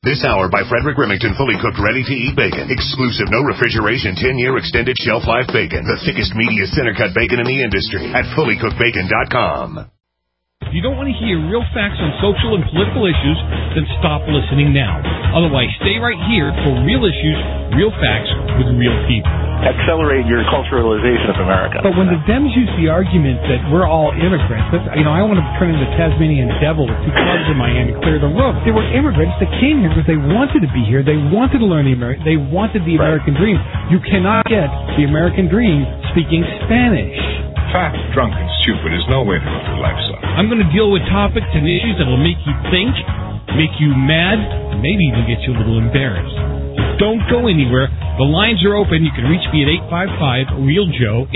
This hour by Frederick Remington, fully cooked, ready-to-eat bacon. Exclusive, no refrigeration, 10-year extended shelf life bacon. The thickest, meatiest, center-cut bacon in the industry at fullycookedbacon.com. If you don't want to hear real facts on social and political issues, then stop listening now. Otherwise, stay right here for real issues, real facts with real people. Accelerate your culturalization of America. But when the Dems use the argument that we're all immigrants, I want to turn into Tasmanian devil with two clubs in my hand and clear the road. They were immigrants that came here because they wanted to be here. They wanted to learn they wanted the American dream. You cannot get the American dream speaking Spanish. Fat, drunk, and stupid is no way to live your life, son. I'm going to deal with topics and issues that will make you think, make you mad, and maybe even get you a little embarrassed. Don't go anywhere. The lines are open. You can reach me at 855-REAL-JOE,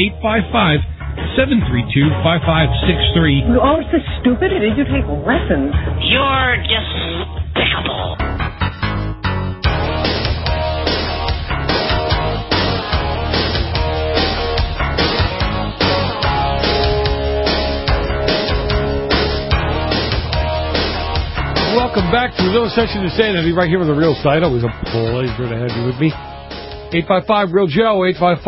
855-732-5563. Oh, so stupid. Did you take lessons? You're despicable. Welcome back to another session of Sanity right here on the Real Side. Always a pleasure to have you with me. 855-REAL-JOE,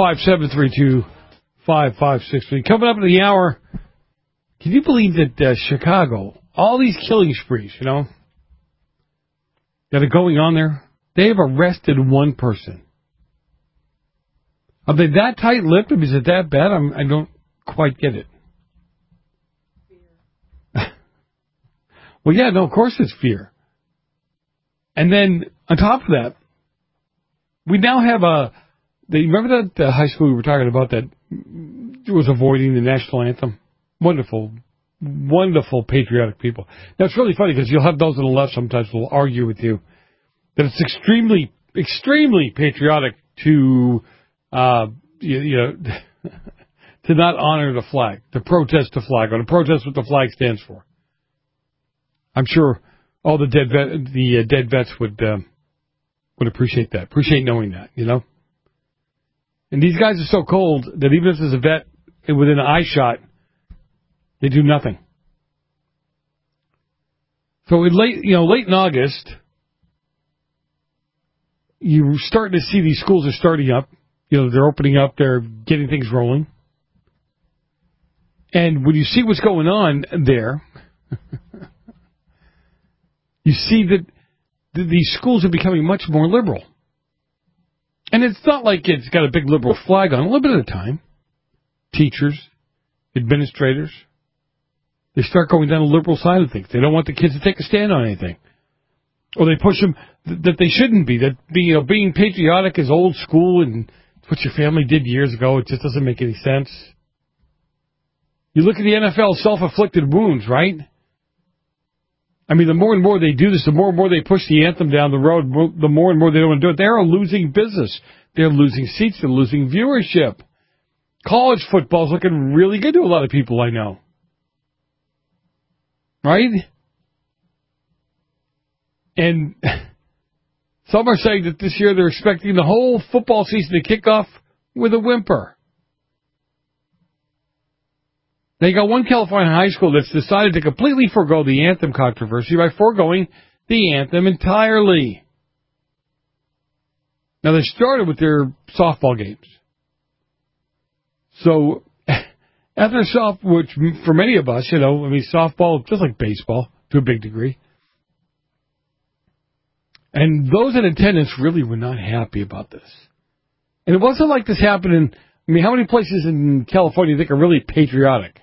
855-732-5563. Coming up in the hour, can you believe that Chicago, all these killing sprees, that are going on there, they have arrested one person. Are they that tight-lipped? Is it that bad? I don't quite get it. Well, yeah, no, of course it's fear. And then, on top of that, we now have remember that high school we were talking about that was avoiding the national anthem? Wonderful, wonderful patriotic people. Now, it's really funny because you'll have those on the left sometimes who will argue with you that it's extremely, extremely patriotic to, to not honor the flag, to protest the flag, or to protest what the flag stands for. I'm sure all the dead vets would appreciate that, appreciate knowing that, And these guys are so cold that even if there's a vet within an eye shot, they do nothing. So late in August, you're starting to see these schools are starting up. They're opening up, they're getting things rolling. And when you see what's going on there, you see that these schools are becoming much more liberal. And it's not like it's got a big liberal flag on it. A little bit at a time. Teachers, administrators, they start going down the liberal side of things. They don't want the kids to take a stand on anything. Or they push them that they shouldn't be. That being patriotic is old school and it's what your family did years ago. It just doesn't make any sense. You look at the NFL self-inflicted wounds, right? I mean, the more and more they do this, the more and more they push the anthem down the road, the more and more they don't want to do it. They're losing business. They're losing seats. They're losing viewership. College football is looking really good to a lot of people I know. Right? And some are saying that this year they're expecting the whole football season to kick off with a whimper. They got one California high school that's decided to completely forego the anthem controversy by foregoing the anthem entirely. Now, they started with their softball games. So, after which for many of us, softball, just like baseball, to a big degree. And those in attendance really were not happy about this. And it wasn't like this happened how many places in California do you think are really patriotic?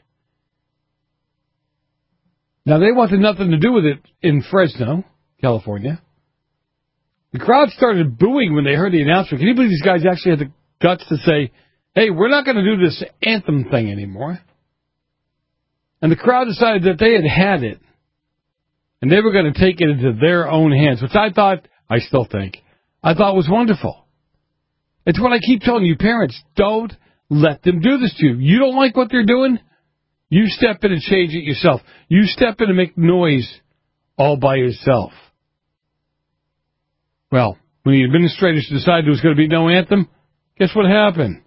Now, they wanted nothing to do with it in Fresno, California. The crowd started booing when they heard the announcement. Can you believe these guys actually had the guts to say, hey, we're not going to do this anthem thing anymore? And the crowd decided that they had it. And they were going to take it into their own hands, which I thought was wonderful. It's what I keep telling you, parents, don't let them do this to you. You don't like what they're doing? You step in and change it yourself. You step in and make noise all by yourself. Well, when the administrators decided there was going to be no anthem, guess what happened?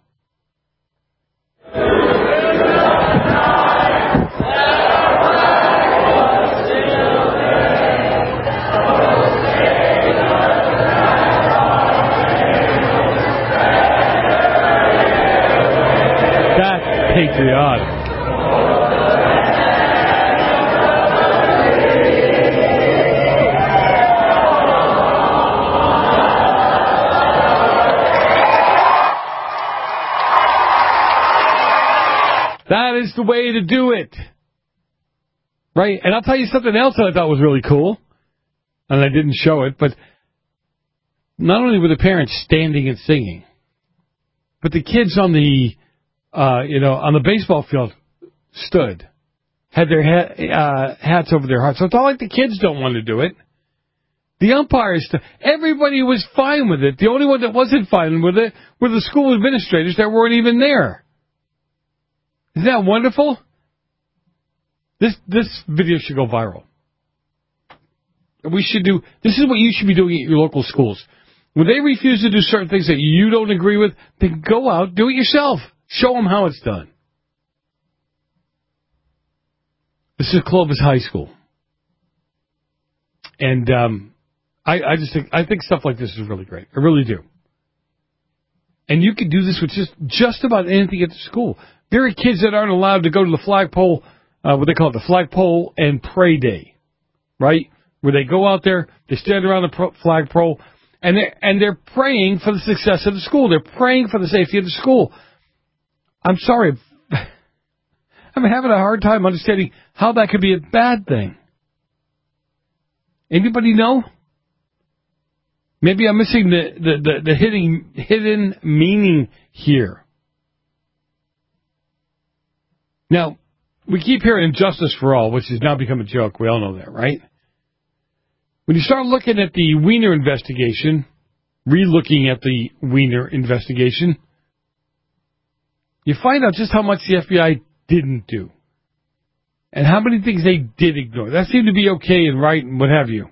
patriotic. That is the way to do it. Right? And I'll tell you something else that I thought was really cool. And I didn't show it, but not only were the parents standing and singing, but the kids on the, on the baseball field stood, had their hats over their hearts. So it's not like the kids don't want to do it. The umpires, everybody was fine with it. The only one that wasn't fine with it were the school administrators that weren't even there. Isn't that wonderful? This video should go viral. This is what you should be doing at your local schools. When they refuse to do certain things that you don't agree with, then go out, do it yourself. Show them how it's done. This is Clovis High School. And I think stuff like this is really great. I really do. And you can do this with just about anything at the school. There are kids that aren't allowed to go to the flagpole, what they call it, the flagpole and pray day, right? Where they go out there, they stand around the flagpole, and they're praying for the success of the school. They're praying for the safety of the school. I'm sorry, I'm having a hard time understanding how that could be a bad thing. Anybody know? Maybe I'm missing the hidden meaning here. Now, we keep hearing justice for all, which has now become a joke. We all know that, right? When you start looking at the Weiner investigation, re-looking at the Weiner investigation, you find out just how much the FBI didn't do. And how many things they did ignore. That seemed to be okay and right and what have you.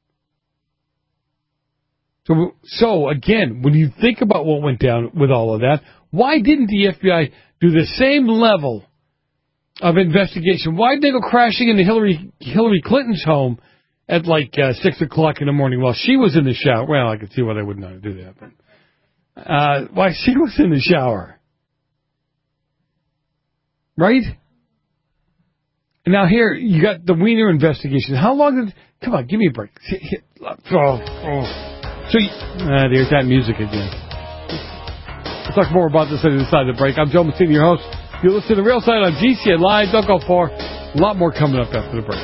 So again, when you think about what went down with all of that, why didn't the FBI do the same level of investigation? Why did they go crashing into Hillary Clinton's home at like 6 o'clock in the morning while she was in the shower? Well, I could see why they would not do that. But why she was in the shower. Right? And now here, you got the Weiner investigation. How long did... Come on, give me a break. There's that music again. We'll talk more about this on the other side of the break. I'm Joe Messina, your host. You're listening to Real Side on GCN Live. Don't go far. A lot more coming up after the break.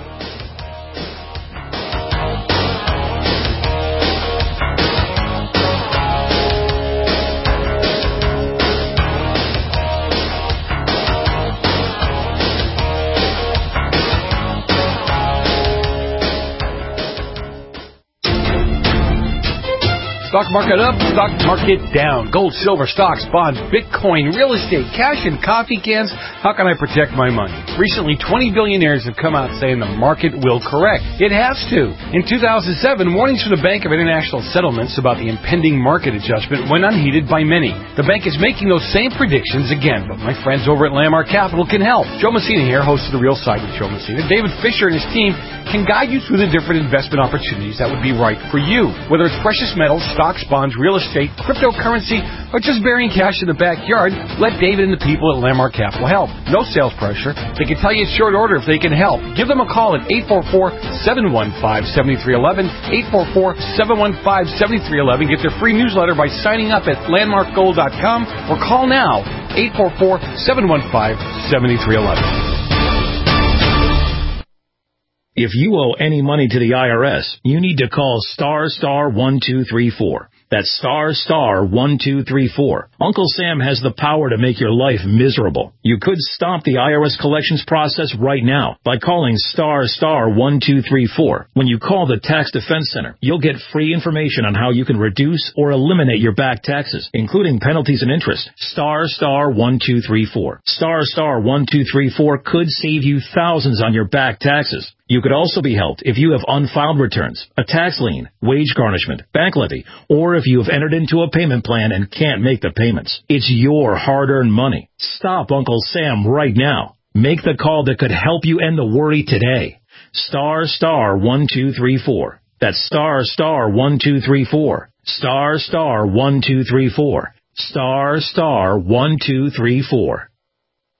Stock market up, stock market down. Gold, silver, stocks, bonds, Bitcoin, real estate, cash, and coffee cans. How can I protect my money? Recently, 20 billionaires have come out saying the market will correct. It has to. In 2007, warnings from the Bank of International Settlements about the impending market adjustment went unheeded by many. The bank is making those same predictions again, but my friends over at Landmark Capital can help. Joe Messina here, host of The Real Side with Joe Messina. David Fisher and his team can guide you through the different investment opportunities that would be right for you. Whether it's precious metals, stocks, bonds, real estate, cryptocurrency, or just burying cash in the backyard, let David and the people at Landmark Capital help. No sales pressure. They can tell you it's short order if they can help. Give them a call at 844-715-7311, 844-715-7311. Get their free newsletter by signing up at landmarkgold.com or call now, 844-715-7311. If you owe any money to the IRS, you need to call *1234. That's *1234. Uncle Sam has the power to make your life miserable. You could stop the IRS collections process right now by calling *1234. When you call the Tax Defense Center, you'll get free information on how you can reduce or eliminate your back taxes, including penalties and interest. *1234. *1234 could save you thousands on your back taxes. You could also be helped if you have unfiled returns, a tax lien, wage garnishment, bank levy, or if you have entered into a payment plan and can't make the payments. It's your hard-earned money. Stop Uncle Sam right now. Make the call that could help you end the worry today. *1234. That's *1234. *1234. *1234.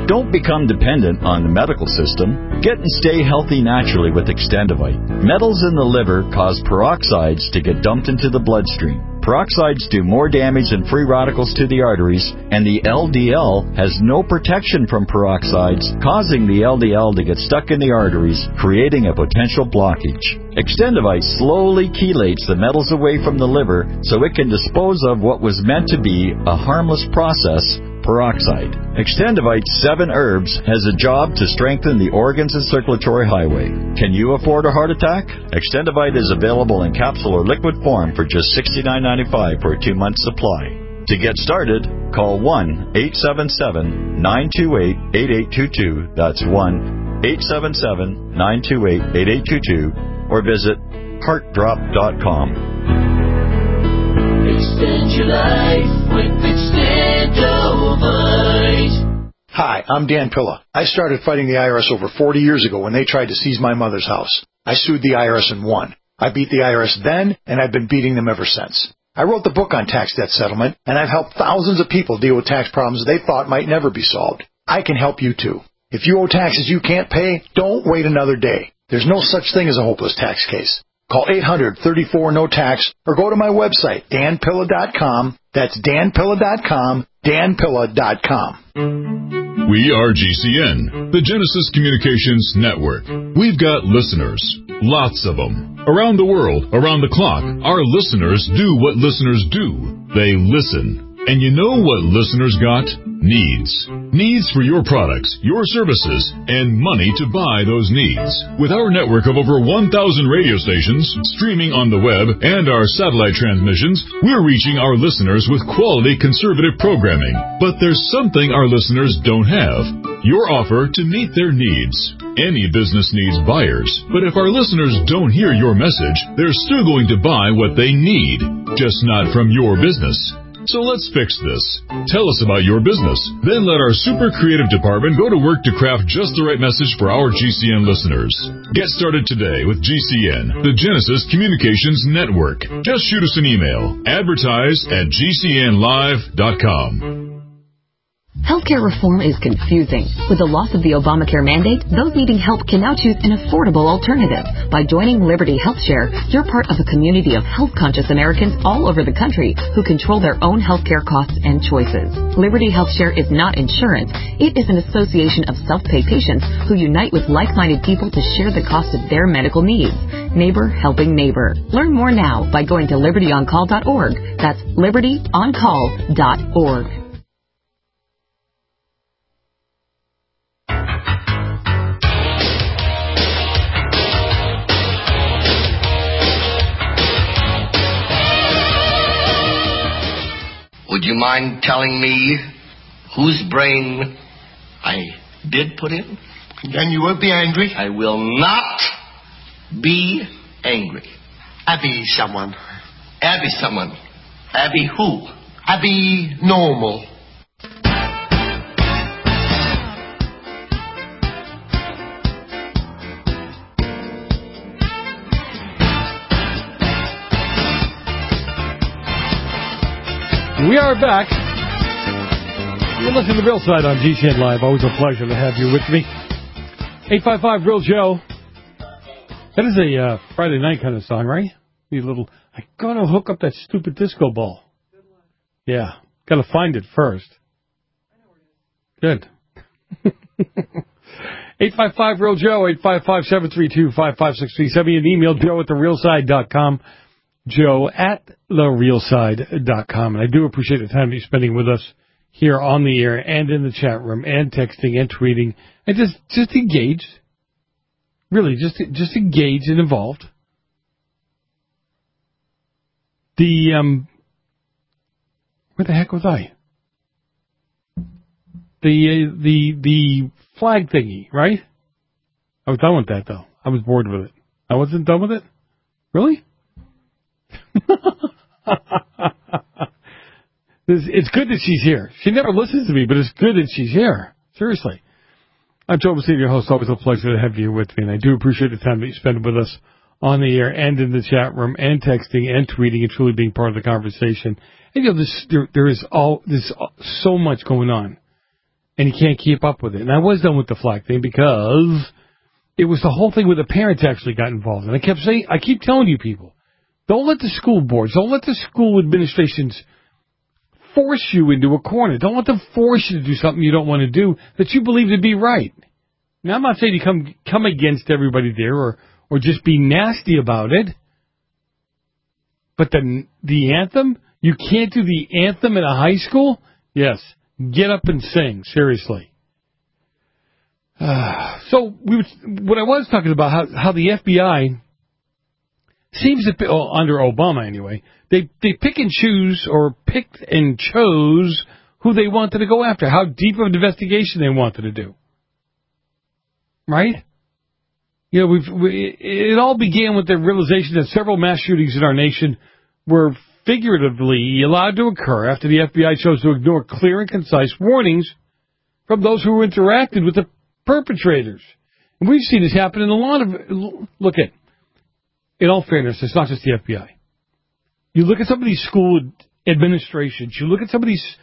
Don't become dependent on the medical system. Get and stay healthy naturally with Extendivite. Metals in the liver cause peroxides to get dumped into the bloodstream. Peroxides do more damage than free radicals to the arteries, and the LDL has no protection from peroxides, causing the LDL to get stuck in the arteries, creating a potential blockage. Extendivite slowly chelates the metals away from the liver so it can dispose of what was meant to be a harmless process, peroxide. Extendivite 7 herbs has a job to strengthen the organs and circulatory highway. Can you afford a heart attack? Extendivite is available in capsule or liquid form for just $69.95 for a 2-month supply. To get started, call 1-877-928-8822. That's 1-877-928-8822. Or visit heartdrop.com. Extend your life with Extendivite. Hi, I'm Dan Pilla. I started fighting the IRS over 40 years ago when they tried to seize my mother's house. I sued the IRS and won. I beat the IRS then, and I've been beating them ever since. I wrote the book on tax debt settlement, and I've helped thousands of people deal with tax problems they thought might never be solved. I can help you too. If you owe taxes you can't pay, don't wait another day. There's no such thing as a hopeless tax case. Call 800-34-NO-TAX or go to my website, danpilla.com. That's danpilla.com, danpilla.com. We are GCN, the Genesis Communications Network. We've got listeners, lots of them. Around the world, around the clock, our listeners do what listeners do. They listen. And you know what listeners got? Needs. Needs for your products, your services, and money to buy those needs. With our network of over 1,000 radio stations, streaming on the web, and our satellite transmissions, we're reaching our listeners with quality conservative programming. But there's something our listeners don't have. Your offer to meet their needs. Any business needs buyers, but if our listeners don't hear your message, they're still going to buy what they need, just not from your business. So let's fix this. Tell us about your business. Then let our super creative department go to work to craft just the right message for our GCN listeners. Get started today with GCN, the Genesis Communications Network. Just shoot us an email. Advertise@GCNlive.com. Healthcare reform is confusing. With the loss of the Obamacare mandate, those needing help can now choose an affordable alternative. By joining Liberty HealthShare, you're part of a community of health-conscious Americans all over the country who control their own healthcare costs and choices. Liberty HealthShare is not insurance. It is an association of self-pay patients who unite with like-minded people to share the cost of their medical needs. Neighbor helping neighbor. Learn more now by going to libertyoncall.org. That's libertyoncall.org. Would you mind telling me whose brain I did put in? Then you won't be angry? I will not be angry. Abby someone. Abby someone. Abby who? Abby normal. We are back. You're listening to The Real Side on GCN Live. Always a pleasure to have you with me. 855 Real Joe. That is a Friday night kind of song, right? I'm going to hook up that stupid disco ball. Yeah. Got to find it first. Good. 855 Real Joe. 855-732-5563. Send me an email, joe@therealside.com. joe@therealside.com. And I do appreciate the time you're spending with us here on the air and in the chat room and texting and tweeting and just engage. Really, just engage and involved. Where the heck was I? The flag thingy, right? I was done with that though. I was bored with it. I wasn't done with it? Really? It's good that she's here. She never listens to me, but it's good that she's here. Seriously. I'm Joe Messina, your host. Always a pleasure to have you with me, and I do appreciate the time that you spend with us on the air and in the chat room and texting and tweeting and truly being part of the conversation. And, there's so much going on. And you can't keep up with it. And I was done with the flag thing because it was the whole thing where the parents actually got involved. And I keep telling you people, don't let the school boards, don't let the school administrations force you into a corner. Don't let them force you to do something you don't want to do that you believe to be right. Now, I'm not saying you come against everybody there or just be nasty about it. But the anthem, you can't do the anthem in a high school? Yes. Get up and sing, seriously. So what I was talking about, how the FBI seems to, under Obama anyway, they pick and choose or picked and chose who they wanted to go after, how deep of an investigation they wanted to do. Right? You know, it all began with the realization that several mass shootings in our nation were figuratively allowed to occur after the FBI chose to ignore clear and concise warnings from those who interacted with the perpetrators. And we've seen this happen in a lot of... Look at, in all fairness, it's not just the FBI. You look at some of these school administrations, you look at some of these,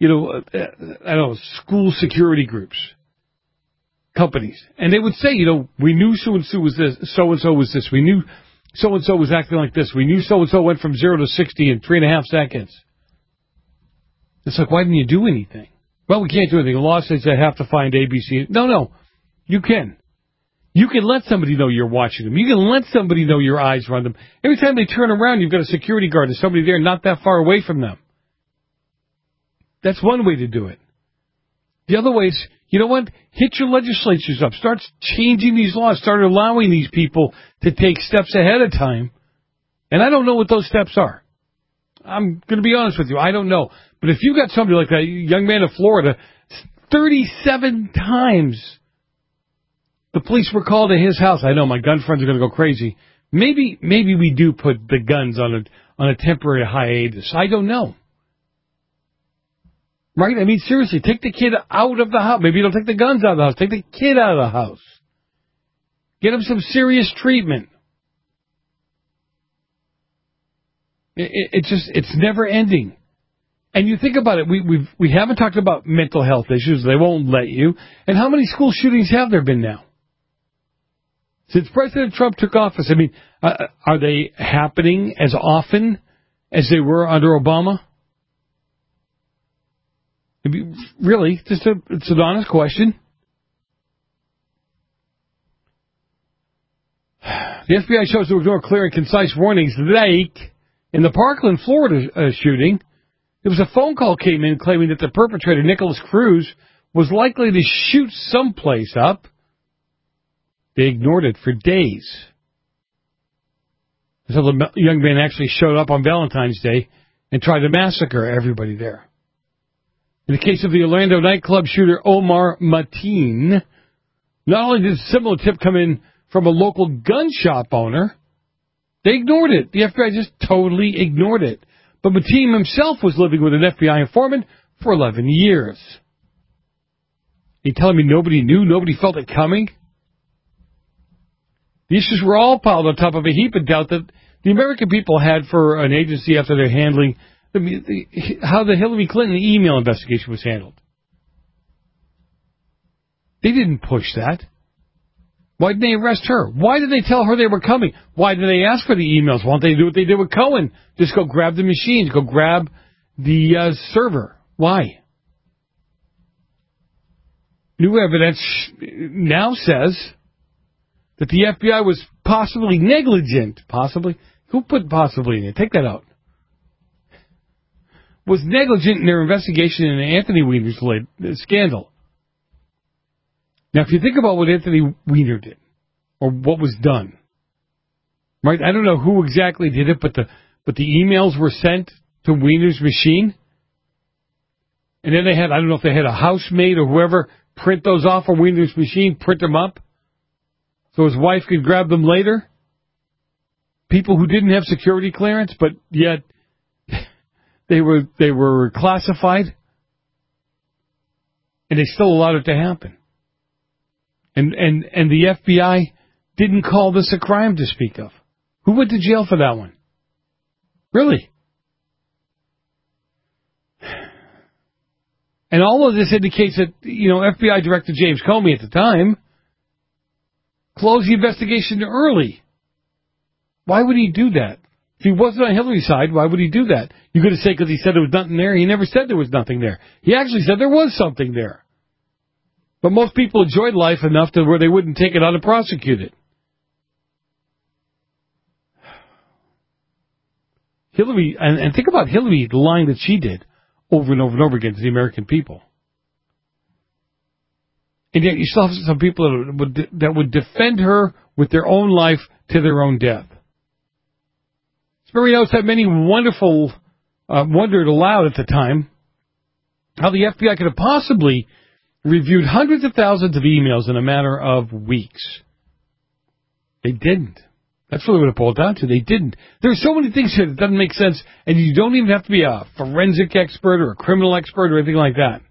school security groups, companies, and they would say, we knew so-and-so was this, we knew so-and-so was acting like this. We knew so-and-so went from 0 to 60 in 3.5 seconds. It's like, why didn't you do anything? Well, we can't do anything. The law says I have to find ABC. No. You can. You can let somebody know you're watching them. You can let somebody know your eyes are on them. Every time they turn around, you've got a security guard and somebody there not that far away from them. That's one way to do it. The other way is, you know what? Hit your legislatures up. Start changing these laws. Start allowing these people to take steps ahead of time. And I don't know what those steps are. I'm going to be honest with you. I don't know. But if you got somebody like that young man in Florida, 37 times the police were called to his house. I know my gun friends are going to go crazy. Maybe we do put the guns on a temporary hiatus. I don't know. Right? I mean, seriously, take the kid out of the house. Maybe you don't take the guns out of the house. Take the kid out of the house. Get him some serious treatment. It's never ending. And you think about it, we haven't talked about mental health issues. They won't let you. And how many school shootings have there been now? Since President Trump took office, I mean, are they happening as often as they were under Obama? Really, it's an honest question. The FBI chose to ignore clear and concise warnings like in the Parkland, Florida shooting. There was a phone call came in claiming that the perpetrator, Nicholas Cruz, was likely to shoot someplace up. They ignored it for days. So the young man actually showed up on Valentine's Day and tried to massacre everybody there. In the case of the Orlando nightclub shooter Omar Mateen, not only did a similar tip come in from a local gun shop owner, they ignored it. The FBI just totally ignored it. But Mateen himself was living with an FBI informant for 11 years. You telling me nobody knew, nobody felt it coming? The issues were all piled on top of a heap of doubt that the American people had for an agency after their handling how the Hillary Clinton email investigation was handled. They didn't push that. Why didn't they arrest her? Why did they tell her they were coming? Why did they ask for the emails? Why don't they do what they did with Cohen? Just go grab the machines, go grab the server. Why? New evidence now says that the FBI was possibly negligent. Possibly? Who put possibly in it? Take that out. Was negligent in their investigation in the Anthony Weiner's scandal. Now, if you think about what Anthony Weiner did, or what was done, right? I don't know who exactly did it, but the emails were sent to Weiner's machine, and then they had, I don't know if they had a housemaid or whoever print those off of Weiner's machine, print them up, so his wife could grab them later. People who didn't have security clearance, but yet they were classified, and they still allowed it to happen. And the FBI didn't call this a crime to speak of. Who went to jail for that one? Really? And all of this indicates that, FBI Director James Comey at the time closed the investigation early. Why would he do that? If he wasn't on Hillary's side, why would he do that? You're going to say because he said there was nothing there? He never said there was nothing there. He actually said there was something there. But most people enjoyed life enough to where they wouldn't take it on and prosecute it. Hillary, and think about Hillary, the line that she did over and over and over again to the American people. And yet you still have some people that would defend her with their own life to their own death. Sperry Notes had many wonderful, wondered aloud at the time how the FBI could have possibly reviewed hundreds of thousands of emails in a matter of weeks. They didn't. That's really what it boiled down to. They didn't. There are so many things here that doesn't make sense, and you don't even have to be a forensic expert or a criminal expert or anything like that.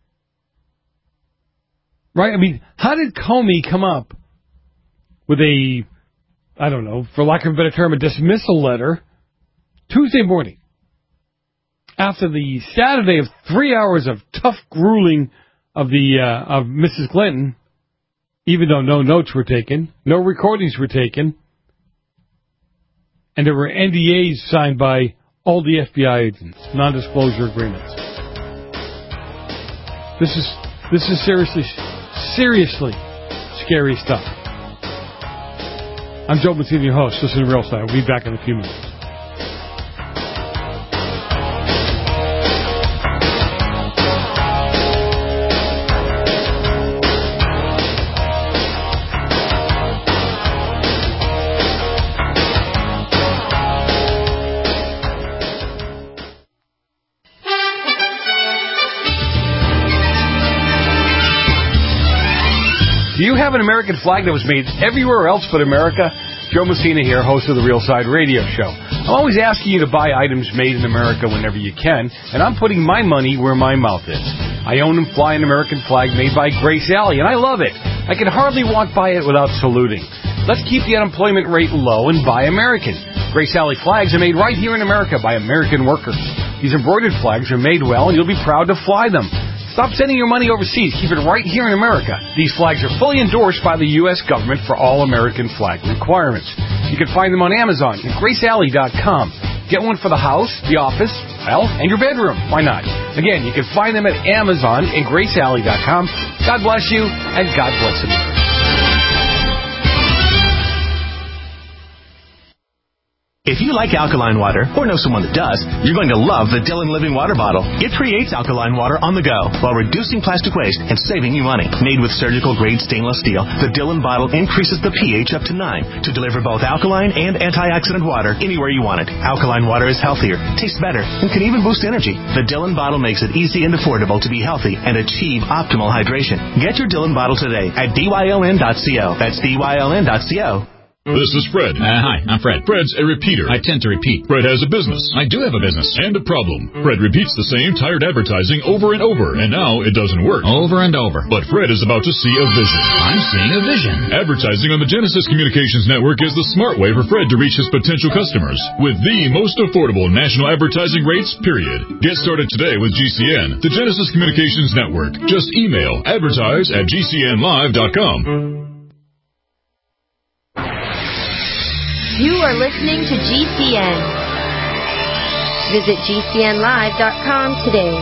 Right? I mean, how did Comey come up with a, I don't know, for lack of a better term, a dismissal letter Tuesday morning after the Saturday of 3 hours of tough grueling of Mrs. Clinton, even though no notes were taken, no recordings were taken, and there were NDAs signed by all the FBI agents, non-disclosure agreements. This is seriously scary stuff. I'm Joe Mazzini, your host. Listen to Real Side. We'll be back in a few minutes. Do you have an American flag that was made everywhere else but America? Joe Messina here, host of the Real Side Radio Show. I'm always asking you to buy items made in America whenever you can, and I'm putting my money where my mouth is. I own and fly an American flag made by Grace Alley, and I love it. I can hardly walk by it without saluting. Let's keep the unemployment rate low and buy American. Grace Alley flags are made right here in America by American workers. These embroidered flags are made well, and you'll be proud to fly them. Stop sending your money overseas. Keep it right here in America. These flags are fully endorsed by the U.S. government for all American flag requirements. You can find them on Amazon and GraceAlley.com. Get one for the house, the office, and your bedroom. Why not? Again, you can find them at Amazon and GraceAlley.com. God bless you, and God bless America. If you like alkaline water, or know someone that does, you're going to love the Dillon Living Water Bottle. It creates alkaline water on the go while reducing plastic waste and saving you money. Made with surgical-grade stainless steel, the Dillon bottle increases the pH up to 9 to deliver both alkaline and antioxidant water anywhere you want it. Alkaline water is healthier, tastes better, and can even boost energy. The Dillon bottle makes it easy and affordable to be healthy and achieve optimal hydration. Get your Dillon bottle today at dyln.co. That's dyln.co. This is Fred. Hi, I'm Fred. Fred's a repeater. I tend to repeat. Fred has a business. I do have a business. And a problem. Fred repeats the same tired advertising over and over, and now it doesn't work. Over and over. But Fred is about to see a vision. I'm seeing a vision. Advertising on the Genesis Communications Network is the smart way for Fred to reach his potential customers with the most affordable national advertising rates, period. Get started today with GCN, the Genesis Communications Network. Just email advertise@gcnlive.com. You are listening to GCN. Visit GCNlive.com today.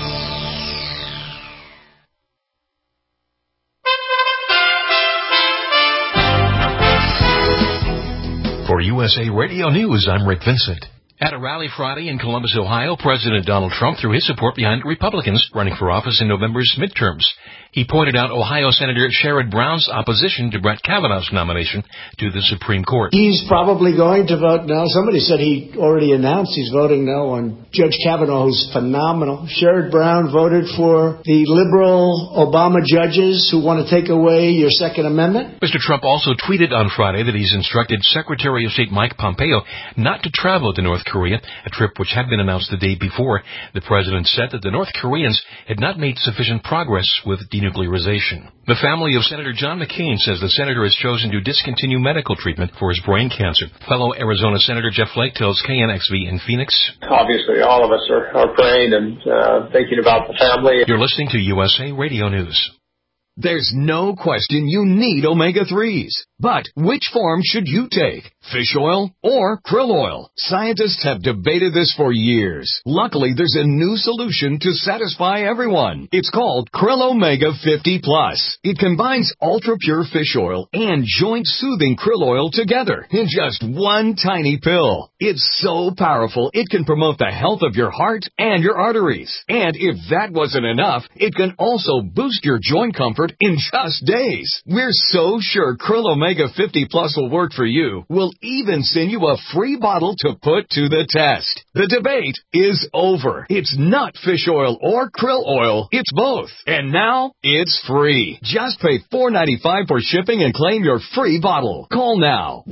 For USA Radio News, I'm Rick Vincent. At a rally Friday in Columbus, Ohio, President Donald Trump threw his support behind Republicans running for office in November's midterms. He pointed out Ohio Senator Sherrod Brown's opposition to Brett Kavanaugh's nomination to the Supreme Court. He's probably going to vote no. Somebody said he already announced he's voting no on Judge Kavanaugh, who's phenomenal. Sherrod Brown voted for the liberal Obama judges who want to take away your Second Amendment. Mr. Trump also tweeted on Friday that he's instructed Secretary of State Mike Pompeo not to travel to North Korea, a trip which had been announced the day before. The president said that the North Koreans had not made sufficient progress with denuclearization. The family of Senator John McCain says the senator has chosen to discontinue medical treatment for his brain cancer. Fellow Arizona Senator Jeff Flake tells KNXV in Phoenix. Obviously, all of us are praying and thinking about the family. You're listening to USA Radio News. There's no question you need omega-3s. But which form should you take? Fish oil or krill oil? Scientists have debated this for years. Luckily, there's a new solution to satisfy everyone. It's called Krill Omega 50 Plus. It combines ultra-pure fish oil and joint-soothing krill oil together in just one tiny pill. It's so powerful, it can promote the health of your heart and your arteries. And if that wasn't enough, it can also boost your joint comfort in just days. We're so sure Krill Omega 50 Plus will work for you. We'll even send you a free bottle to put to the test. The debate is over. It's not fish oil or krill oil. It's both. And now it's free. Just pay $4.95 for shipping and claim your free bottle. Call now.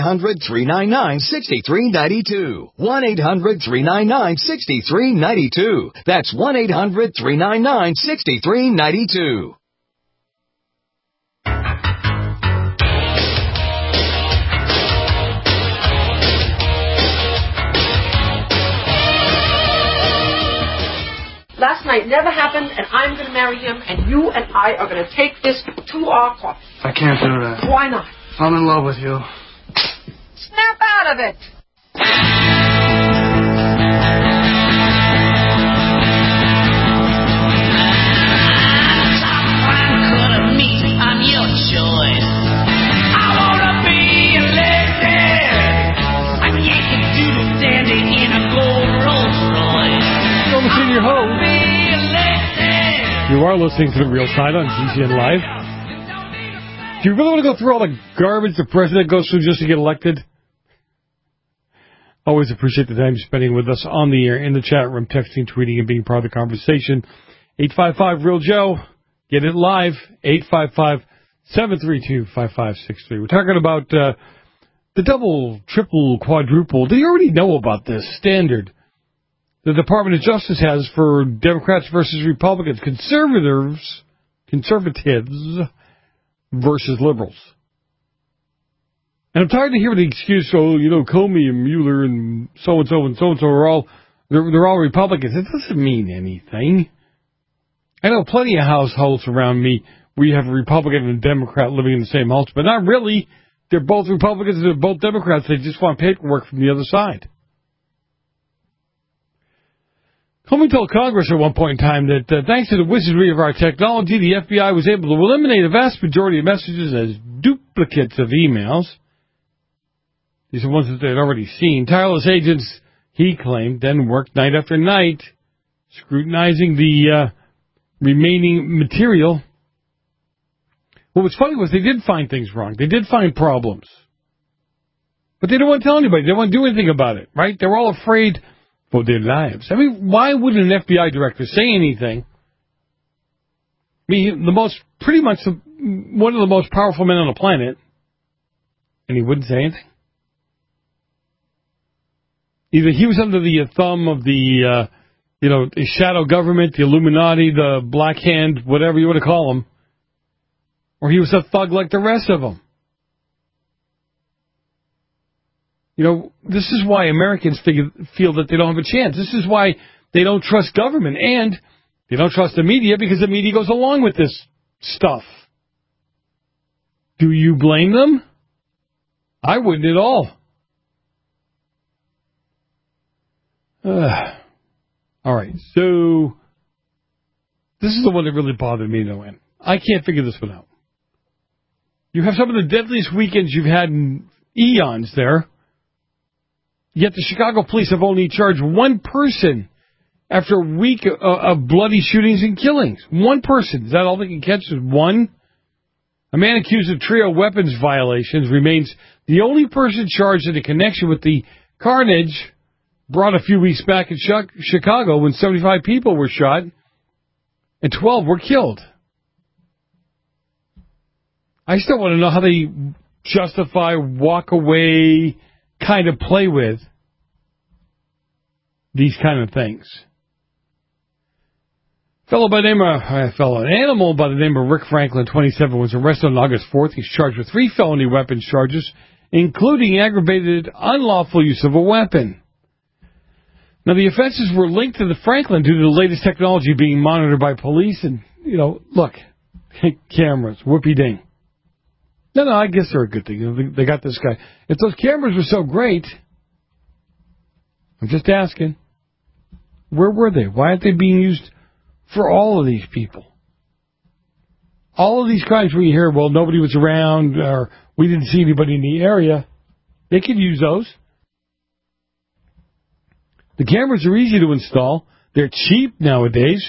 1-800-399-6392. 1-800-399-6392. That's 1-800-399-6392. Last night never happened, and I'm going to marry him, and you and I are going to take this to our court. I can't do that. Why not? I'm in love with you. Snap out of it! I'm your choice. I wanna be elected. I'm Yankee Doodle standing in a gold Rolls Royce. You're listening to your host. You are listening to The Real Side on GCN Live. Do you really want to go through all the garbage the president goes through just to get elected? Always appreciate the time you're spending with us on the air, in the chat room, texting, tweeting, and being part of the conversation. 855-REAL-JOE. Get it live. 855-732-5563. We're talking about the double, triple, quadruple. Do you already know about this standard the Department of Justice has for Democrats versus Republicans, conservatives versus liberals? And I'm tired of hearing the excuse, Comey and Mueller and so-and-so they're all Republicans. It doesn't mean anything. I know plenty of households around me where you have a Republican and a Democrat living in the same house, but not really. They're both Republicans and they're both Democrats. They just want paperwork from the other side. Comey told Congress at one point in time that thanks to the wizardry of our technology, the FBI was able to eliminate a vast majority of messages as duplicates of emails. These are ones that they'd already seen. Tireless agents, he claimed, then worked night after night, scrutinizing the remaining material. What was funny was they did find things wrong. They did find problems. But they didn't want to tell anybody. They didn't want to do anything about it, right? They were all afraid for their lives. I mean, why wouldn't an FBI director say anything? I mean, pretty much one of the most powerful men on the planet, and he wouldn't say anything? Either he was under the thumb of the shadow government, the Illuminati, the Black Hand, whatever you want to call them, or he was a thug like the rest of them. This is why Americans feel that they don't have a chance. This is why they don't trust government, and they don't trust the media because the media goes along with this stuff. Do you blame them? I wouldn't at all. All right, so this is the one that really bothered me, though, and I can't figure this one out. You have some of the deadliest weekends you've had in eons there, yet the Chicago police have only charged one person after a week of bloody shootings and killings. One person. Is that all they can catch is one? A man accused of trio weapons violations remains the only person charged in a connection with the carnage brought a few weeks back in Chicago when 75 people were shot and 12 were killed. I still want to know how they justify, walk away, kind of play with these kind of things. An animal by the name of Rick Franklin, 27, was arrested on August 4th. He's charged with 3 felony weapons charges, including aggravated unlawful use of a weapon. Now, the offenses were linked to the Franklin due to the latest technology being monitored by police. And, look, cameras, whoopee-ding. No, I guess they're a good thing. They got this guy. If those cameras were so great, I'm just asking, where were they? Why aren't they being used for all of these people? All of these crimes where you hear, well, nobody was around or we didn't see anybody in the area, they could use those. The cameras are easy to install. They're cheap nowadays.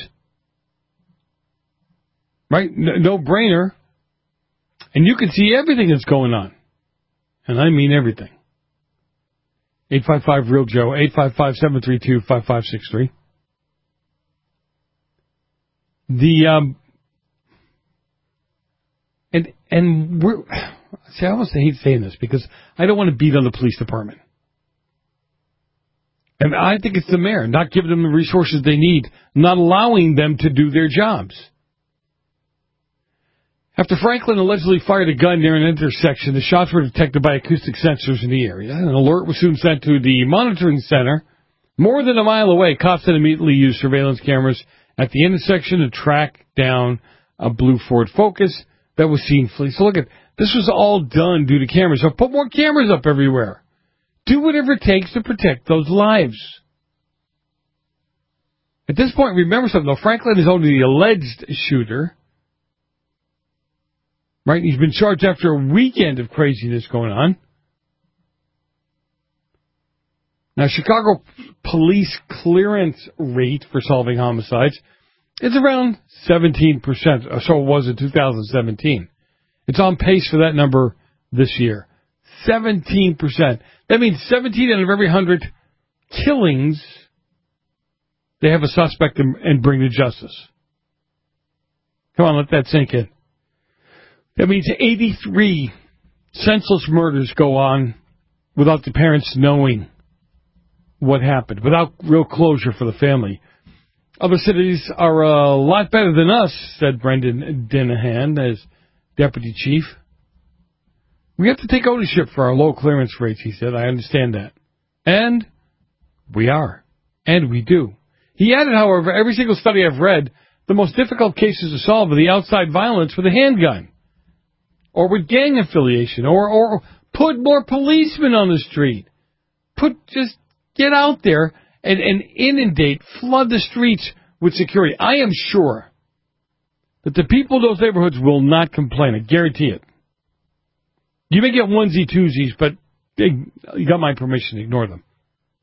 Right? No brainer. And you can see everything that's going on. And I mean everything. 855-REAL-JOE, 855-732-5563. And we're, see, I almost hate saying this because I don't want to beat on the police department. And I think it's the mayor not giving them the resources they need, not allowing them to do their jobs. After Franklin allegedly fired a gun near an intersection, the shots were detected by acoustic sensors in the area. An alert was soon sent to the monitoring center. More than a mile away, cops then immediately used surveillance cameras at the intersection to track down a blue Ford Focus that was seen flee. So look at this was all done due to cameras. So put more cameras up everywhere. Do whatever it takes to protect those lives. At this point, remember something, though. Franklin is only the alleged shooter. Right? He's been charged after a weekend of craziness going on. Now, Chicago police clearance rate for solving homicides is around 17%. So it was in 2017. It's on pace for that number this year. 17%. That means 17 out of every 100 killings, they have a suspect and bring to justice. Come on, let that sink in. That means 83 senseless murders go on without the parents knowing what happened, without real closure for the family. Other cities are a lot better than us, said Brendan Dinahan as deputy chief. We have to take ownership for our low clearance rates, he said. I understand that. And we are. And we do. He added, however, every single study I've read, the most difficult cases to solve are the outside violence with a handgun. Or with gang affiliation. Or put more policemen on the street. Just get out there and inundate, flood the streets with security. I am sure that the people in those neighborhoods will not complain. I guarantee it. You may get onesie-twosies, but you got my permission to ignore them.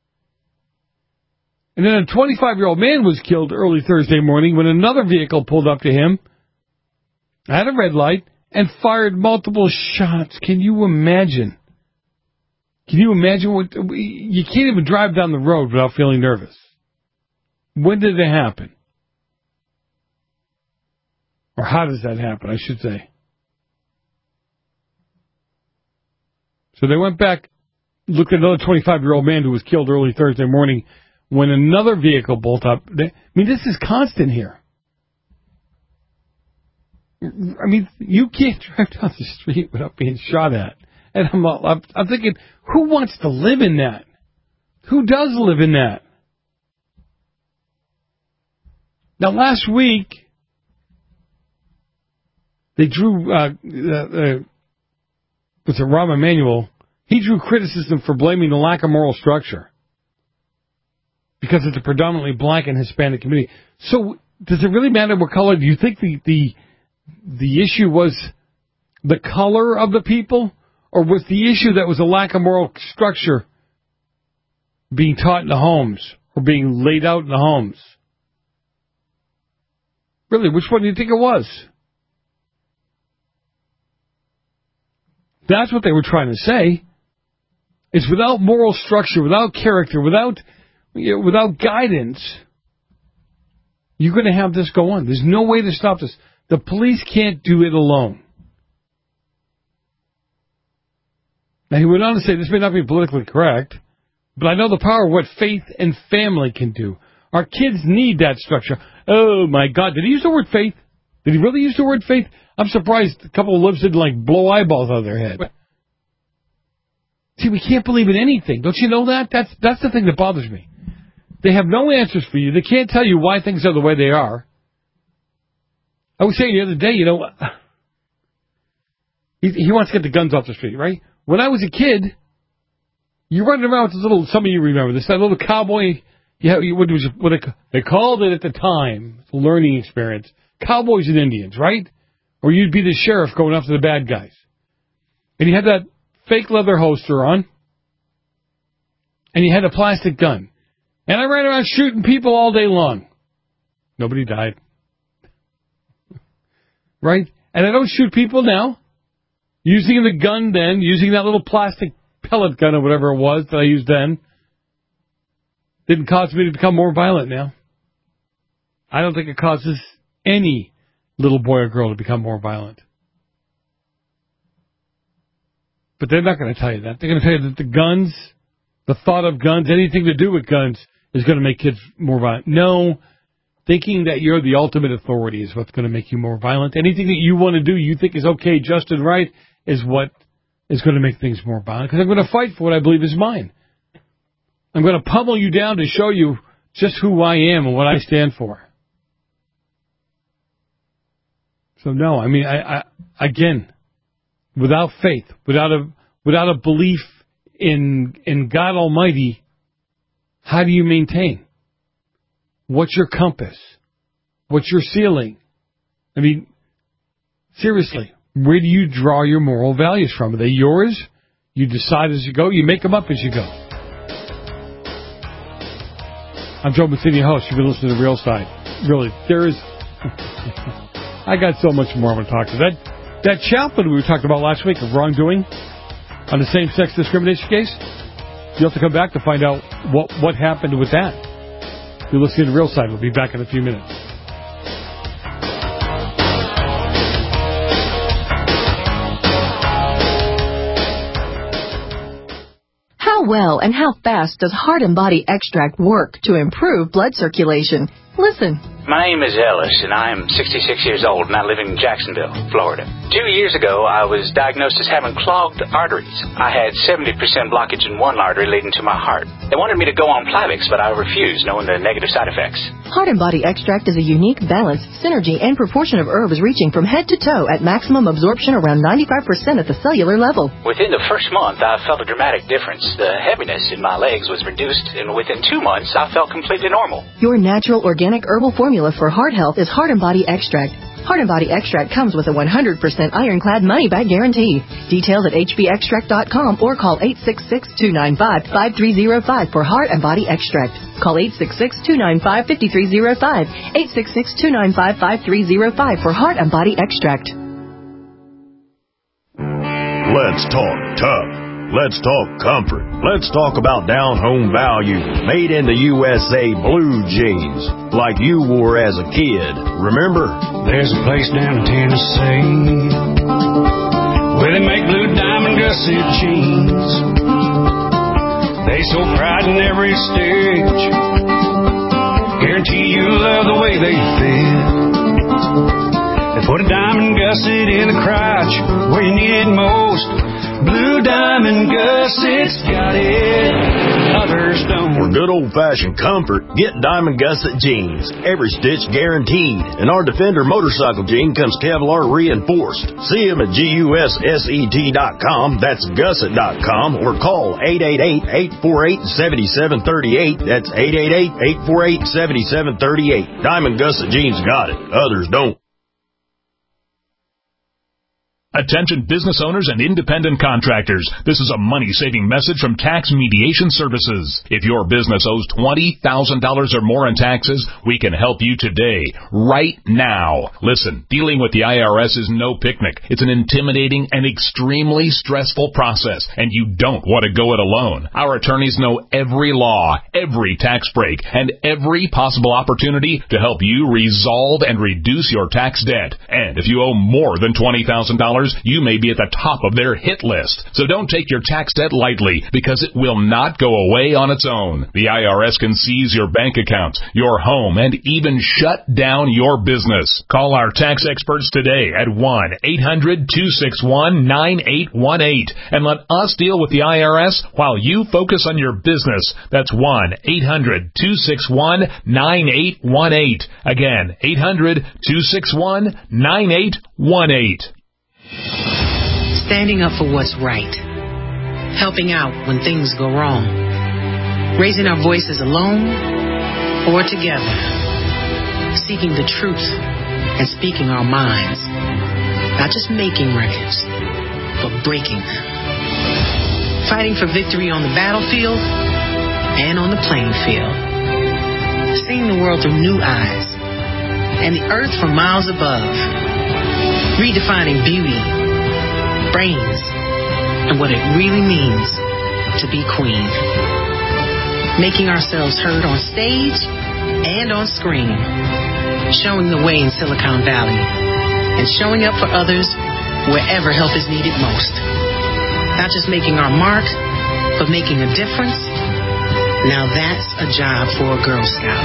And then a 25-year-old man was killed early Thursday morning when another vehicle pulled up to him at a red light and fired multiple shots. Can you imagine? Can you imagine what... You can't even drive down the road without feeling nervous. When did it happen? Or how does that happen, I should say. So they went back, looked at another 25-year-old man who was killed early Thursday morning when another vehicle pulled up. I mean, this is constant here. I mean, you can't drive down the street without being shot at. And I'm thinking, who wants to live in that? Who does live in that? Now, last week, they drew, with Rahm Emanuel, he drew criticism for blaming the lack of moral structure because it's a predominantly black and Hispanic community. So, does it really matter what color? Do you think the issue was the color of the people? Or was the issue that was a lack of moral structure being taught in the homes or being laid out in the homes? Really, which one do you think it was? That's what they were trying to say. It's without moral structure, without character, without guidance, you're going to have this go on. There's no way to stop this. The police can't do it alone. Now, he went on to say, this may not be politically correct, but I know the power of what faith and family can do. Our kids need that structure. Oh, my God. Did he use the word faith? Did he really use the word faith? I'm surprised a couple of libs didn't, like, blow eyeballs out of their head. See, we can't believe in anything. Don't you know that? That's the thing that bothers me. They have no answers for you. They can't tell you why things are the way they are. I was saying the other day, he wants to get the guns off the street, right? When I was a kid, you running around with this little, some of you remember this, that little cowboy, they called it at the time, it's a learning experience, cowboys and Indians, right? Or you'd be the sheriff going after the bad guys. And you had that fake leather holster on, and you had a plastic gun. And I ran around shooting people all day long. Nobody died. Right? And I don't shoot people now. Using the gun then, using that little plastic pellet gun or whatever it was that I used then, didn't cause me to become more violent now. I don't think it causes any little boy or girl to become more violent. But they're not going to tell you that. They're going to tell you that the guns, the thought of guns, anything to do with guns is going to make kids more violent. No. Thinking that you're the ultimate authority is what's going to make you more violent. Anything that you want to do, you think is okay, just and right, is what is going to make things more violent. Because I'm going to fight for what I believe is mine. I'm going to pummel you down to show you just who I am and what I stand for. So no, I mean, I again, without faith, without a belief in God Almighty, how do you maintain? What's your compass? What's your ceiling? I mean, seriously, where do you draw your moral values from? Are they yours? You decide as you go. You make them up as you go. I'm Joe Mancini, host. You've been listening to The Real Side. Really, there is... I got so much more I want to talk to. That chaplain we were talking about last week of wrongdoing on the same-sex discrimination case, you'll have to come back to find out what happened with that. You're listening to The Real Side. We'll be back in a few minutes. How well and how fast does Heart and Body Extract work to improve blood circulation? Listen. My name is Ellis, and I am 66 years old, and I live in Jacksonville, Florida. 2 years ago, I was diagnosed as having clogged arteries. I had 70% blockage in one artery leading to my heart. They wanted me to go on Plavix, but I refused, knowing the negative side effects. Heart and Body Extract is a unique balance, synergy, and proportion of herbs reaching from head to toe at maximum absorption around 95% at the cellular level. Within the first month, I felt a dramatic difference. The heaviness in my legs was reduced, and within 2 months, I felt completely normal. Your natural organic herbal formula for heart health is Heart and Body Extract. Heart and Body Extract comes with a 100% ironclad money-back guarantee. Details at hbextract.com or call 866-295-5305 for Heart and Body Extract. Call 866-295-5305. 866-295-5305 for Heart and Body Extract. Let's talk tough. Let's talk comfort. Let's talk about down-home value. Made in the USA blue jeans, like you wore as a kid. Remember? There's a place down in Tennessee where they make blue diamond gusset jeans. They so pride in every stitch. Guarantee you love the way they fit. They put a diamond gusset in the crotch where you need it most. Blue Diamond Gusset's got it, others don't. For good old-fashioned comfort, get Diamond Gusset jeans. Every stitch guaranteed. And our Defender motorcycle jean comes Kevlar reinforced. See them at GUSSET.com, that's gusset.com, or call 888-848-7738. That's 888-848-7738. Diamond Gusset jeans got it, others don't. Attention business owners and independent contractors. This is a money-saving message from Tax Mediation Services. If your business owes $20,000 or more in taxes, we can help you today, right now. Listen, dealing with the IRS is no picnic. It's an intimidating and extremely stressful process, and you don't want to go it alone. Our attorneys know every law, every tax break, and every possible opportunity to help you resolve and reduce your tax debt. And if you owe more than $20,000, you may be at the top of their hit list. So don't take your tax debt lightly, because it will not go away on its own. The IRS can seize your bank account, your home, and even shut down your business. Call our tax experts today at 1-800-261-9818 and let us deal with the IRS while you focus on your business. That's 1-800-261-9818. Again, 800-261-9818. Standing up for what's right. Helping out when things go wrong. Raising our voices alone or together. Seeking the truth and speaking our minds. Not just making records, but breaking them. Fighting for victory on the battlefield and on the playing field. Seeing the world through new eyes and the earth from miles above. Redefining beauty, brains, and what it really means to be queen. Making ourselves heard on stage and on screen. Showing the way in Silicon Valley. And showing up for others wherever help is needed most. Not just making our mark, but making a difference. Now that's a job for a Girl Scout.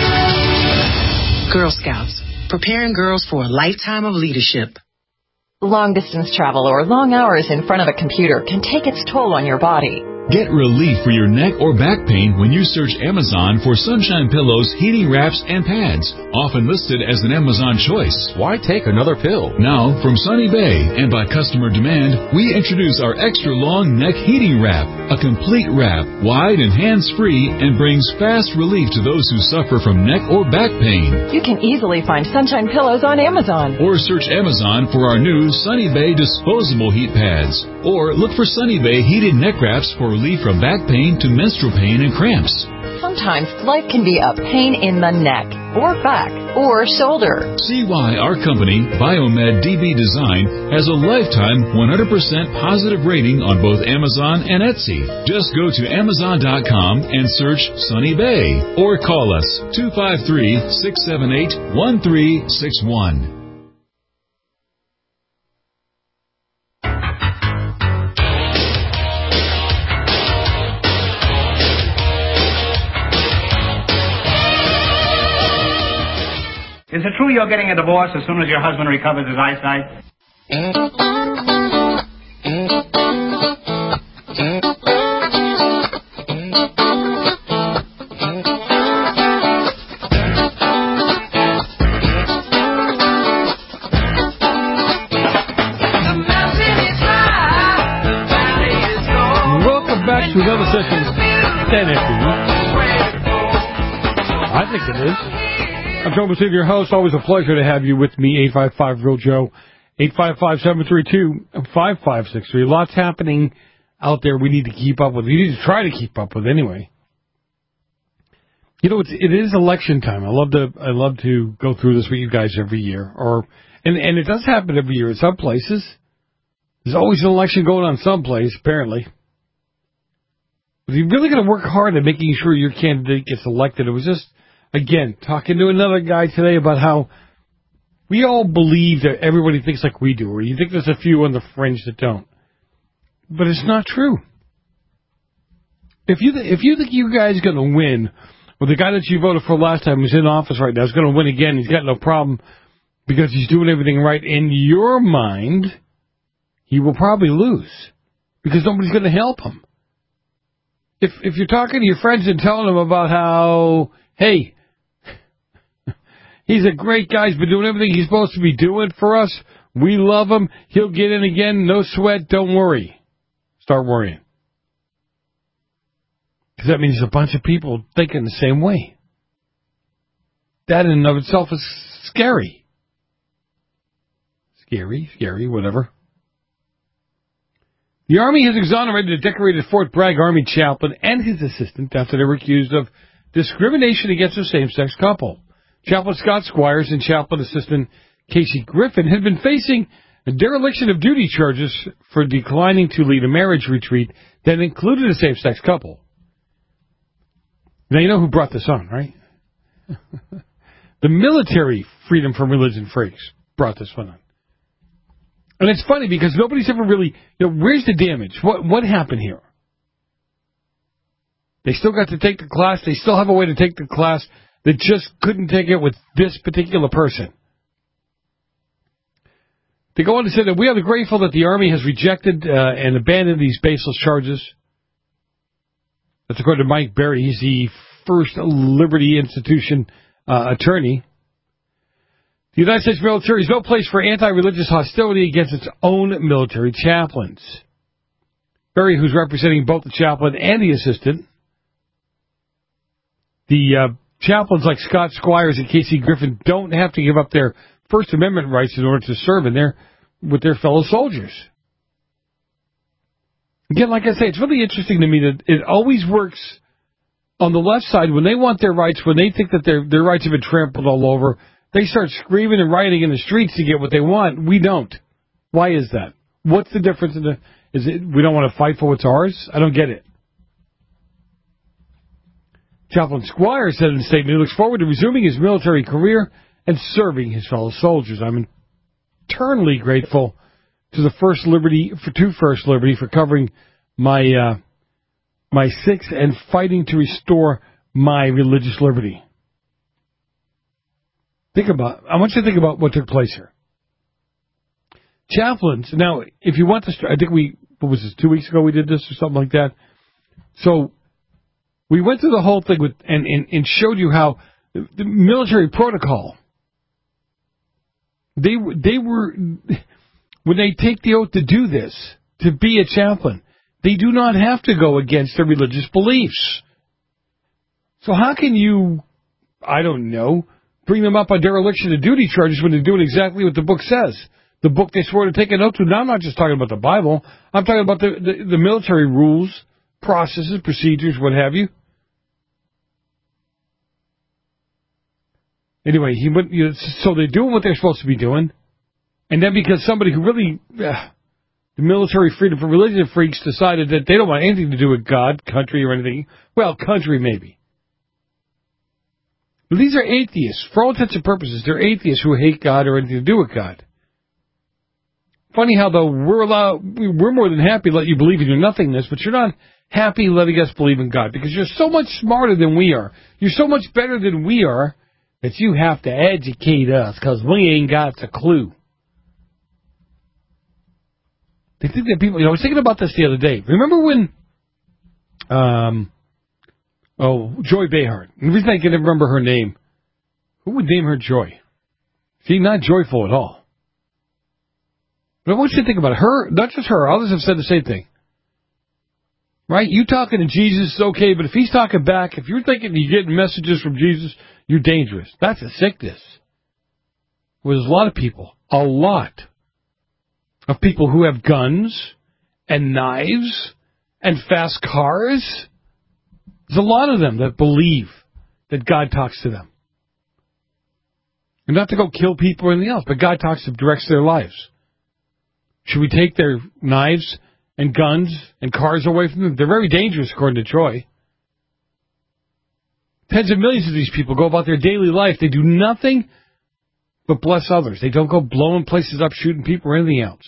Girl Scouts, preparing girls for a lifetime of leadership. Long-distance travel or long hours in front of a computer can take its toll on your body. Get relief for your neck or back pain when you search Amazon for Sunshine Pillows, heating wraps, and pads, often listed as an Amazon choice. Why take another pill? Now, from Sunny Bay and by customer demand, we introduce our extra long neck heating wrap, a complete wrap, wide and hands-free, and brings fast relief to those who suffer from neck or back pain. You can easily find Sunshine Pillows on Amazon. Or search Amazon for our new Sunny Bay disposable heat pads. Or look for Sunny Bay heated neck wraps for relief from back pain to menstrual pain and cramps. Sometimes life can be a pain in the neck, or back, or shoulder. See why our company, Biomed DB Design, has a lifetime 100% positive rating on both Amazon and Etsy. Just go to Amazon.com and search Sunny Bay, or call us 253-678-1361. Is it true you're getting a divorce as soon as your husband recovers his eyesight? Welcome back to another session of 10 I think it is. I'm Joe Massive, your host. Always a pleasure to have you with me. 855-REAL-JOE, 855-732-5563. Lots happening out there we need to keep up with. We need to try to keep up with anyway. You know, it is election time. I love to go through this with you guys every year. And it does happen every year in some places. There's always an election going on someplace, apparently. But you really got to work hard at making sure your candidate gets elected. It was just, again, talking to another guy today about how we all believe that everybody thinks like we do, or you think there's a few on the fringe that don't. But it's not true. If you think you guys are going to win, or the guy that you voted for last time who's in office right now is going to win again, he's got no problem because he's doing everything right, in your mind, he will probably lose because nobody's going to help him. If you're talking to your friends and telling them about how, hey, he's a great guy, he's been doing everything he's supposed to be doing for us, we love him, he'll get in again, no sweat, don't worry. Start worrying. Because that means a bunch of people thinking the same way. That in and of itself is scary. Scary, whatever. The Army has exonerated a decorated Fort Bragg Army chaplain and his assistant after they were accused of discrimination against a same-sex couple. Chaplain Scott Squires and chaplain assistant Casey Griffin had been facing a dereliction of duty charges for declining to lead a marriage retreat that included a same-sex couple. Now, you know who brought this on, right? The military Freedom from Religion freaks brought this one on. And it's funny because nobody's ever really, where's the damage? What happened here? They still got to take the class. They still have a way to take the class. They just couldn't take it with this particular person. They go on to say that we are grateful that the Army has rejected and abandoned these baseless charges. That's according to Mike Berry. He's the First Liberty Institution attorney. The United States military is no place for anti-religious hostility against its own military chaplains. Berry, who's representing both the chaplain and the assistant. The chaplains like Scott Squires and Casey Griffin don't have to give up their First Amendment rights in order to serve with their fellow soldiers. Again, like I say, it's really interesting to me that it always works on the left side when they want their rights, when they think that their rights have been trampled all over. They start screaming and rioting in the streets to get what they want. We don't. Why is that? What's the difference is it we don't want to fight for what's ours? I don't get it. Chaplain Squire said in a statement he looks forward to resuming his military career and serving his fellow soldiers. I'm eternally grateful to First Liberty for covering my six and fighting to restore my religious liberty. I want you to think about what took place here. Chaplains, now, if you want to, I think 2 weeks ago we did this or something like that. So, we went through the whole thing and showed you how the military protocol, they were, when they take the oath to do this, to be a chaplain, they do not have to go against their religious beliefs. So how can you, I don't know, bring them up on dereliction of duty charges when they're doing exactly what the book says? The book they swore to take an oath to. Now I'm not just talking about the Bible. I'm talking about the military rules, processes, procedures, what have you. Anyway, so they're doing what they're supposed to be doing. And then because somebody who really, the military freedom for religion freaks decided that they don't want anything to do with God, country, or anything. Well, country maybe. But these are atheists. For all intents and purposes, they're atheists who hate God or anything to do with God. Funny how, though, we're more than happy to let you believe in your nothingness, but you're not happy letting us believe in God because you're so much smarter than we are. You're so much better than we are that you have to educate us because we ain't got a clue. They think that people, I was thinking about this the other day. Remember when, Joy Behar. The reason I can remember her name, who would name her Joy? She's not joyful at all. But I want you to think about it. Her, not just her, others have said the same thing. Right? You talking to Jesus is okay, but if he's talking back, if you're thinking you're getting messages from Jesus, you're dangerous. That's a sickness. Well, there's a lot of people who have guns and knives and fast cars. There's a lot of them that believe that God talks to them. And not to go kill people or anything else, but God talks to them, directs their lives. Should we take their knives and guns and cars away from them? They're very dangerous, according to Troy. Tens of millions of these people go about their daily life. They do nothing but bless others. They don't go blowing places up, shooting people, or anything else.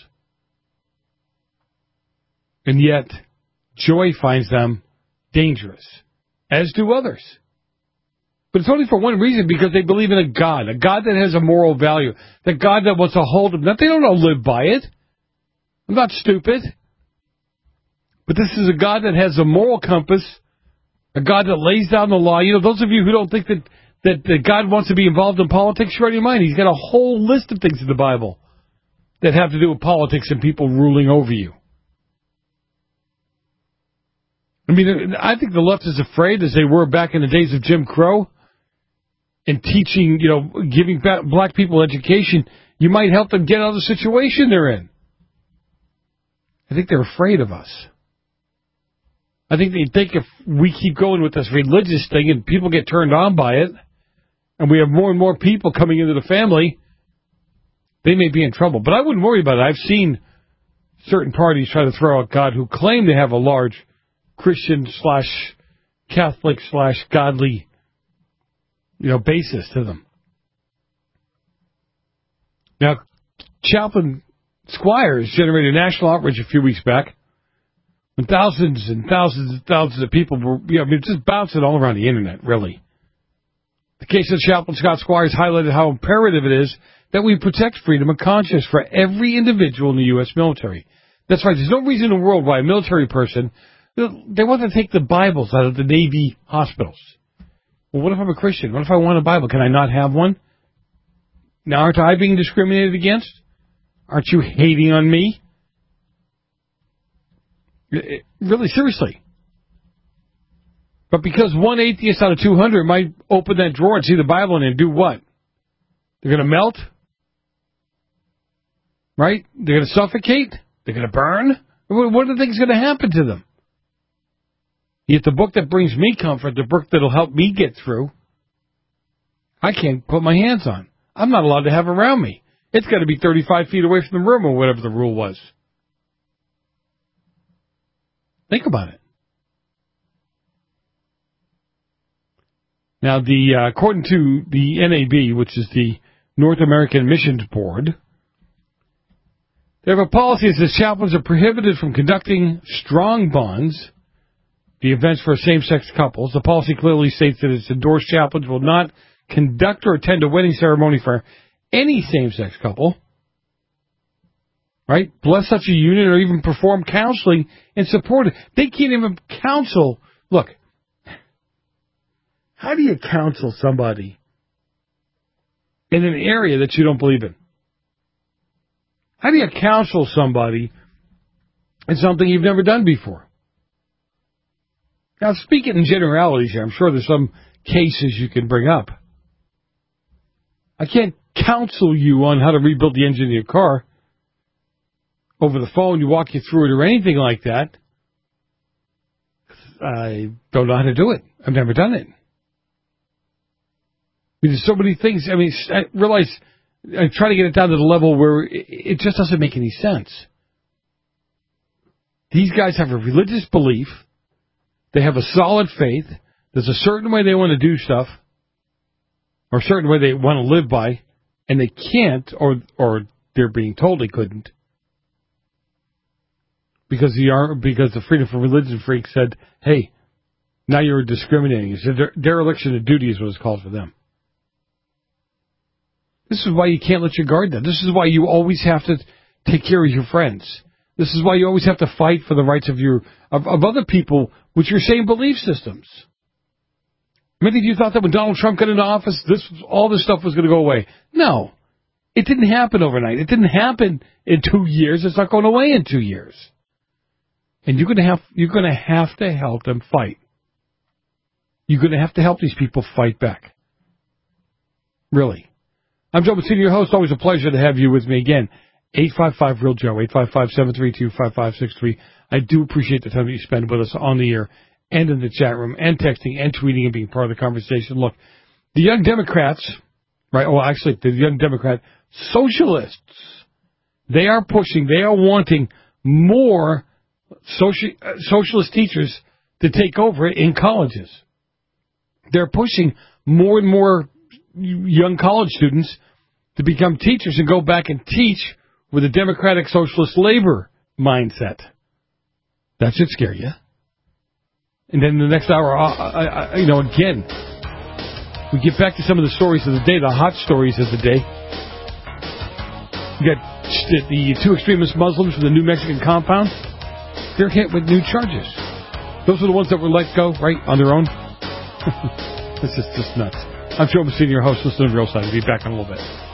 And yet, Joy finds them dangerous, as do others. But it's only for one reason, because they believe in a God that has a moral value, the God that wants to hold them. That they don't all live by it. I'm not stupid. But this is a God that has a moral compass, a God that lays down the law. Those of you who don't think that God wants to be involved in politics, you're out of your mind. He's got a whole list of things in the Bible that have to do with politics and people ruling over you. I mean, I think the left is afraid, as they were back in the days of Jim Crow, and teaching, giving black people education, you might help them get out of the situation they're in. I think they're afraid of us. I think they think if we keep going with this religious thing and people get turned on by it, and we have more and more people coming into the family, they may be in trouble. But I wouldn't worry about it. I've seen certain parties try to throw out God who claim to have a large Christian/Catholic/godly, basis to them. Now, Chaplain Squires generated national outrage a few weeks back when thousands and thousands and thousands of people were, just bouncing all around the internet, really. The case of Chaplain Scott Squires highlighted how imperative it is that we protect freedom of conscience for every individual in the U.S. military. That's right. There's no reason in the world why a military person, they want to take the Bibles out of the Navy hospitals. Well, what if I'm a Christian? What if I want a Bible? Can I not have one? Now, aren't I being discriminated against? Aren't you hating on me? Really, seriously. But because one atheist out of 200 might open that drawer and see the Bible in it and do what? They're going to melt? Right? They're going to suffocate? They're going to burn? What do you think is going to happen to them? Yet the book that brings me comfort, the book that will help me get through, I can't put my hands on. I'm not allowed to have around me. It's got to be 35 feet away from the room or whatever the rule was. Think about it. Now, according to the NAB, which is the North American Missions Board, they have a policy that says chaplains are prohibited from conducting strong bonds, the events for same-sex couples. The policy clearly states that its endorsed chaplains will not conduct or attend a wedding ceremony for any same-sex couple, right? Bless such a union or even perform counseling in support of it. They can't even counsel. Look, how do you counsel somebody in an area that you don't believe in? How do you counsel somebody in something you've never done before? Now, speaking in generalities here, I'm sure there's some cases you can bring up. I can't counsel you on how to rebuild the engine of your car over the phone, you walk you through it or anything like that. I don't know how to do it. I've never done it. There's so many things. I mean, I realize I'm trying to get it down to the level where it just doesn't make any sense. These guys have a religious belief. They have a solid faith. There's a certain way they want to do stuff, or a certain way they want to live by, and they can't, or they're being told they couldn't, because the Freedom from Religion freak said, hey, now you're discriminating. He said dereliction of duty is what it's called for them. This is why you can't let your guard down. This is why you always have to take care of your friends. This is why you always have to fight for the rights of other people with your same belief systems. Many of you thought that when Donald Trump got into office, all this stuff was going to go away. No. It didn't happen overnight. It didn't happen in 2 years. It's not going away in 2 years. And you're going to have to help them fight. You're going to have to help these people fight back. Really. I'm Joe Massini, your host. Always a pleasure to have you with me again. 855-REAL-JOE, 855-732-5563. I do appreciate the time that you spend with us on the air and in the chat room and texting and tweeting and being part of the conversation. Look, the Young Democrats, right? Well, actually, the Young Democrat socialists, they are wanting more socialist teachers to take over in colleges. They're pushing more and more young college students to become teachers and go back and teach with a democratic socialist labor mindset. That should scare you. And then the next hour, again, we get back to some of the stories of the day, the hot stories of the day. You got the two extremist Muslims from the New Mexican compound. They're hit with new charges. Those are the ones that were let go, right, on their own. This is just nuts. I'm Joe Massini, your host. Listen to Real Side. We'll be back in a little bit.